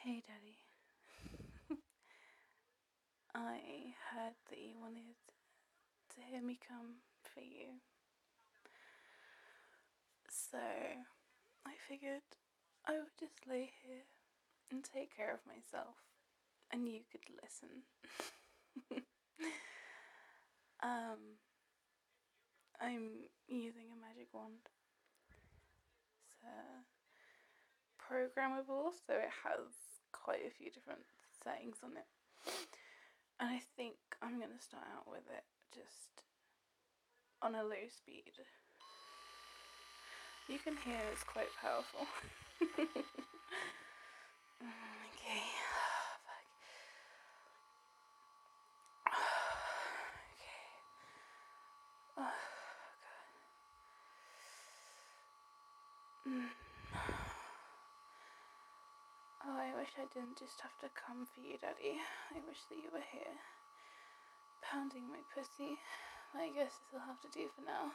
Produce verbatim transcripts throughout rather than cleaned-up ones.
Hey, Daddy. I heard that you wanted to hear me come for you. So, I figured I would just lay here and take care of myself, and you could listen. um, I'm using a magic wand. It's uh, programmable, so it has quite a few different settings on it. And I think I'm going to start out with it just on a low speed. You can hear it's quite powerful. Okay. Fuck. Okay. Oh, God. Mm. Oh, I wish I didn't just have to come for you, Daddy. I wish that you were here, pounding my pussy. I guess this will have to do for now.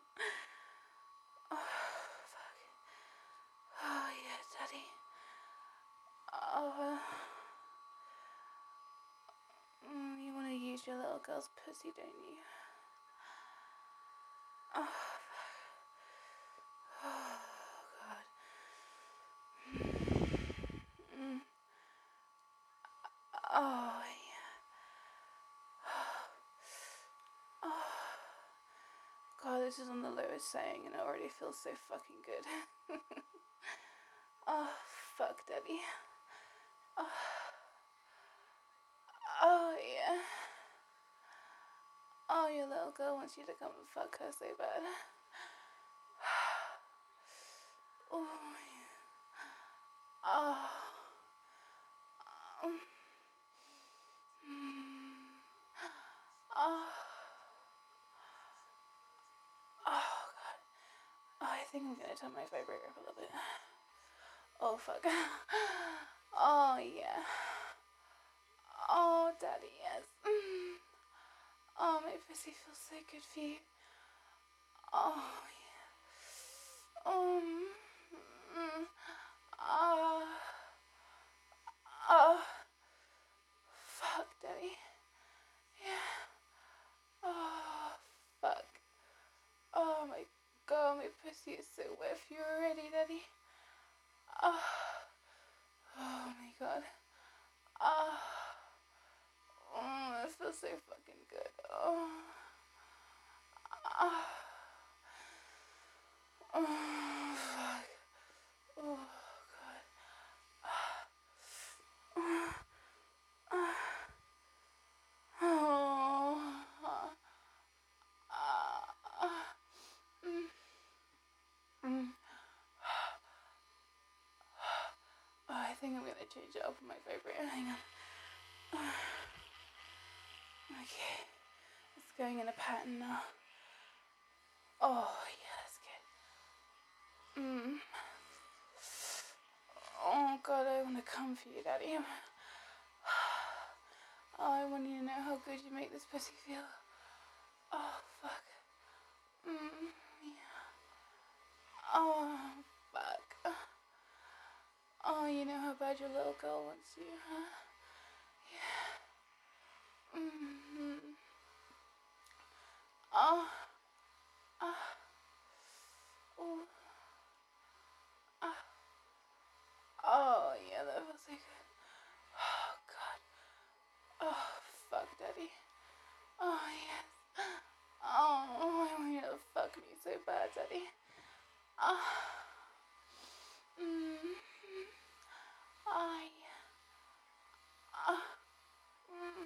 Oh, fuck. Oh, yeah, Daddy. Oh, uh, mm, you want to use your little girl's pussy, don't you? Oh, fuck. Oh, God. Mm. Oh, yeah. Oh. God, this is on the lowest setting and it already feels so fucking good. Oh, fuck, Daddy. Oh, oh, yeah. Oh, your little girl wants you to come and fuck her so bad. Oh, yeah. Oh. Um. Oh. Oh, God. Oh, I think I'm gonna turn my vibrator up a little bit. Oh, fuck. Oh, yeah. Oh, Daddy, yes. Mm. Oh, my pussy feels so good for you. Oh, yeah. Um. Mm. Oh. Oh. Fuck, Daddy. Yeah. Oh, fuck. Oh, my God, my pussy is so wet for you already, Daddy. Oh. Oh, my God. Oh. Oh, that feels so fucking good. Oh. Oh. Oh, fuck. Oh, God. Oh. Oh. Mm. Mm. Oh, I think I'm gonna change it up with my vibrator. Hang on. Okay. It's going in a pattern now. Oh, yeah, that's good. Mm. Oh, God, I want to come for you, Daddy. Oh, I want you to know how good you make this pussy feel. Oh, fuck. Mm, yeah. Oh, fuck. Oh, you know how bad your little girl wants you, huh? Yeah. Mm-hmm. Oh. Ah. Oh. Ah. Oh, yeah, that feels so good. Oh, God. Oh, fuck, Daddy. Oh, yes. Oh, I want you to fuck me so bad, Daddy. Ah. Mm. Oh, yeah. Ah. Mm.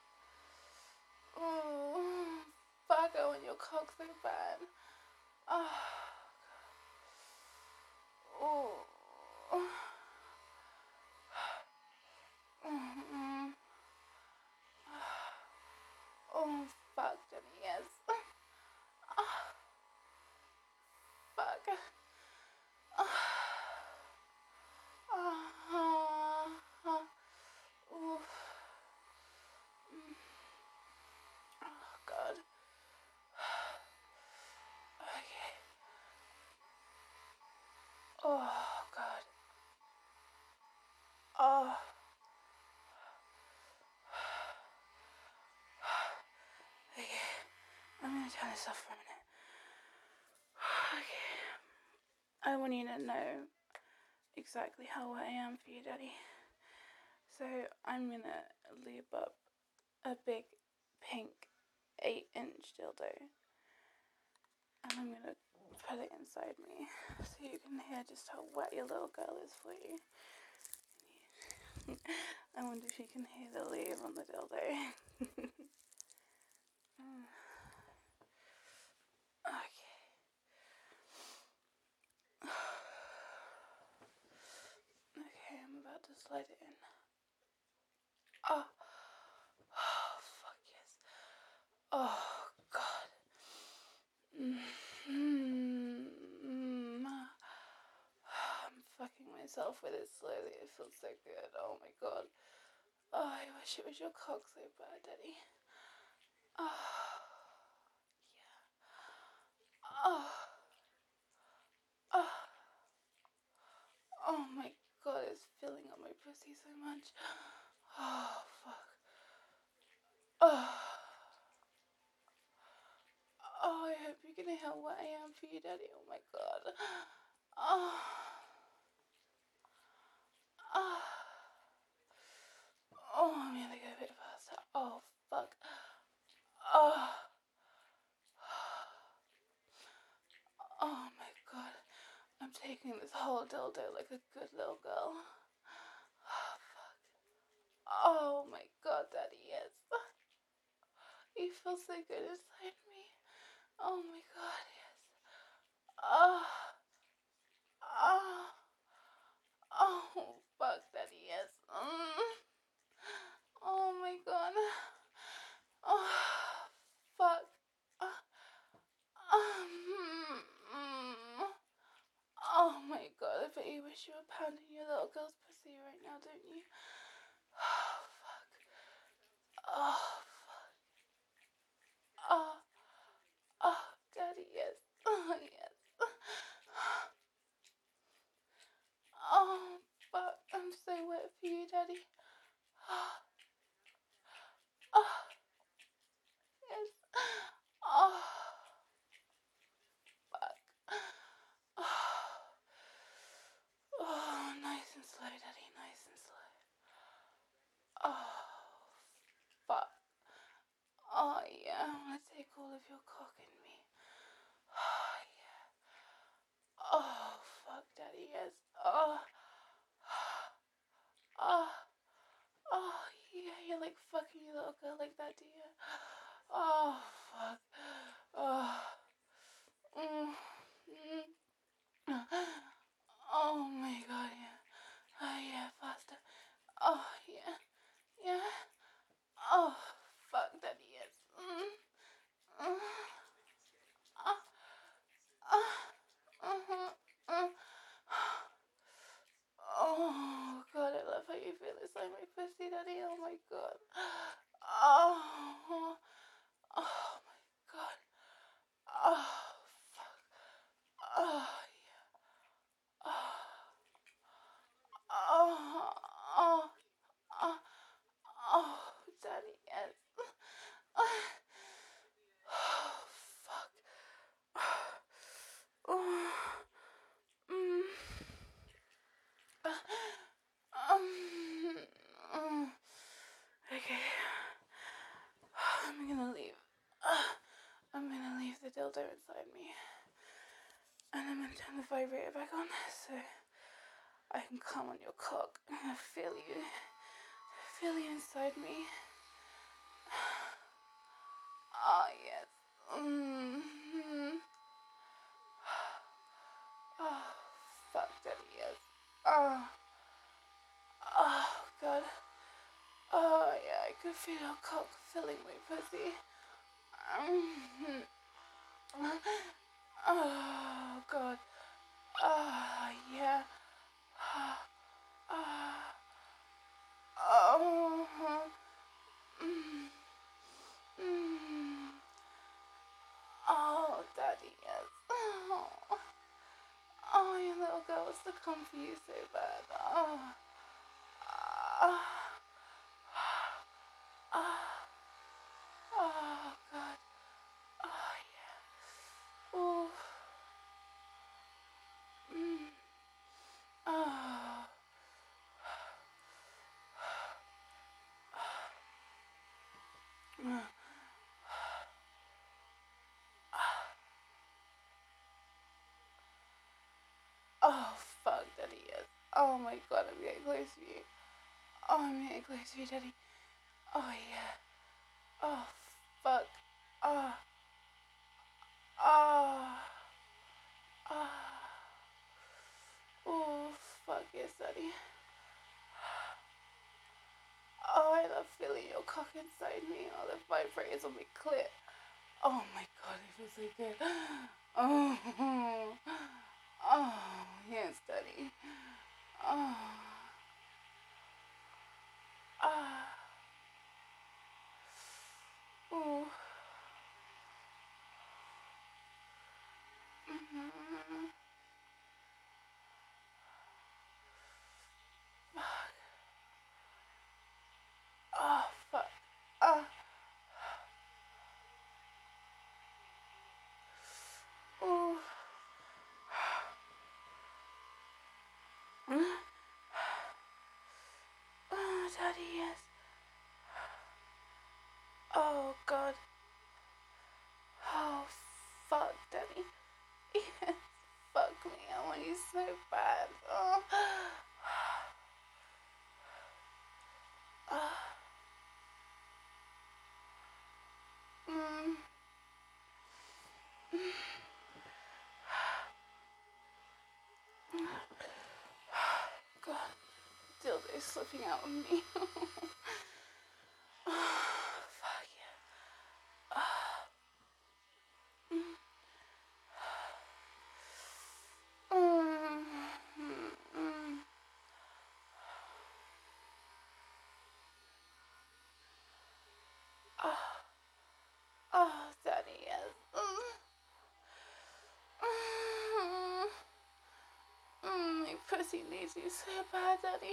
Oh, fuck, I want your cock so bad. Oh. Oh. Mm-hmm. Oh, fuck, Jenny, yes. Oh, fuck. Oh, oh, oh, oh, oh, God. Okay. Oh. Okay. I'm gonna turn this off for a minute. Okay. I want you to know exactly how wet I am for you, Daddy. So I'm gonna lube up a big pink eight inch dildo and I'm gonna put it inside me so you can hear just how wet your little girl is for you. I wonder if you can hear the lube on the dildo. Okay. Okay, I'm about to slide it in. Oh, oh fuck yes. Oh god. Mm-hmm. I'm fucking myself with it slowly. It feels so good. Oh my god. Oh, I wish it was your cock so bad, Daddy. Oh, yeah. Oh, oh, oh my god, it's filling up my pussy so much. Oh, fuck. Oh, oh, I hope you can hear what I am for you, Daddy. Oh my god. Oh, oh, oh, I'm gonna go a bit faster. Oh, fuck. Oh, oh my god. I'm taking this whole dildo like a good little girl. Oh, fuck. Oh my god, Daddy, yes. You feel so good inside me. Oh my god, yes. Oh, oh, oh, fuck, Daddy, yes. Mm. Oh my god. Oh, fuck. Uh, um, mm. Oh my god, I bet you wish you were pounding your little girl's pussy right now, don't you? Oh, fuck. Oh, fuck. Oh, oh, Daddy, yes. Oh, yes. Oh, fuck. I'm so wet for you, Daddy. Oh, oh, yes. Oh, fuck. Oh, oh, nice and slow, Daddy. Nice and slow. Oh, fuck. Oh, yeah. I want to take all of your cock in me. Oh, yeah. Oh, fuck, Daddy, yes. Oh, oh, oh, yeah. You're like fucking your little girl like that, do you? Oh, fuck. Oh, mm, mm. Oh my god, yeah. Oh, yeah, faster. Oh, yeah, yeah. Oh, fuck, Daddy, yes. Mm, mm. Oh, oh, uh-huh, uh. Oh, god, I love how you feel inside my pussy, Daddy. Oh my god. Oh, oh my god. Oh, fuck. Oh, yeah. Oh, oh, oh, oh, oh, Daddy, yes. Oh, fuck. Oh, mm. Um, mm. Okay. I'm gonna leave. I'm gonna leave the dildo inside me. And I'm gonna turn the vibrator back on so I can come on your cock. I'm gonna feel you. Feel you inside me. Oh, yes. Mm-hmm. Oh, fuck, Daddy, yes. Oh, oh, God. Oh, yeah, I could feel your cock filling my pussy. Mm-hmm. Oh, God. Oh, yeah. Oh, oh, mm, mm. Oh, Daddy, yes. Oh, oh, your little girl wants to come for you so bad. Oh, Ah. Ah. Oh, God. Oh, yeah. Oh. Mm. Oh. Oh, fuck, Daddy, yes. Oh, my God, I'm getting close to you. Oh, I'm getting close to you, Daddy. Oh, yeah. Oh, fuck. Oh. Oh. Oh. Oh, fuck, yes, Daddy. Oh, I love feeling your cock inside me. All the vibrators on my clit. Oh, my God, it feels so good. Oh. Oh, yes, Daddy. Oh. Ah. Oh. Mm-hmm. Fuck. Oh, fuck. Ah. Oh. Oh, Daddy, yes. Oh, God. Oh, fuck, Daddy. Yes. Fuck me. I want you so bad. Oh. Ah. Mm. God. Dildo's slipping out of me. Oh, fuck yeah. Ah. Mm. Mm. Mm. Ah. Oh, Daddy, yes. Mm. Mm. Mm. My pussy needs you so bad, Daddy.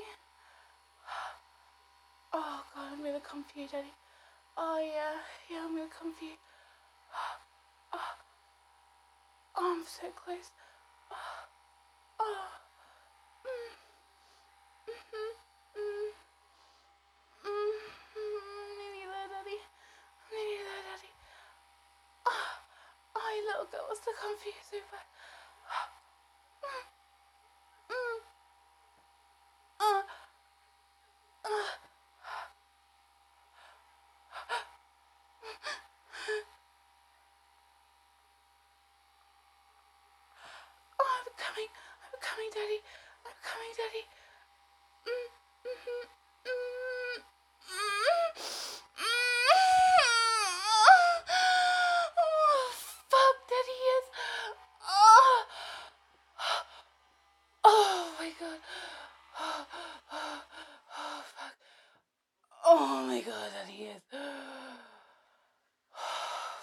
Oh, God, I'm gonna come for you, Daddy. Oh, yeah. Yeah, I'm gonna come for you. Oh, oh I'm so close. Oh, oh. Mm. Mm-hmm. Mm. Mm. Mm. Nearly there, Daddy. Nearly there, Daddy. Oh, oh, you little girl wants to come for you so bad. Mm. Mm. Uh. Uh. Oh, I'm coming. I'm coming, Daddy. I'm coming, Daddy. Mm. Mm-hmm. Mm. Mm. Mm. Oh, fuck, Daddy, yes. Oh. Oh, my God. Oh, oh, oh, fuck. Oh, my God, Daddy, yes. Oh,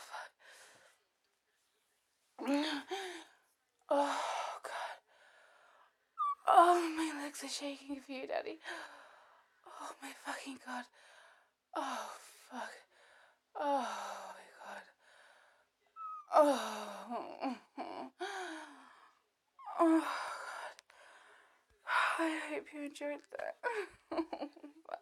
fuck. Oh, God. Oh, my legs are shaking for you, Daddy. Oh, my fucking God. Oh, fuck. Oh, my God. Oh. Oh, God. I hope you enjoyed that.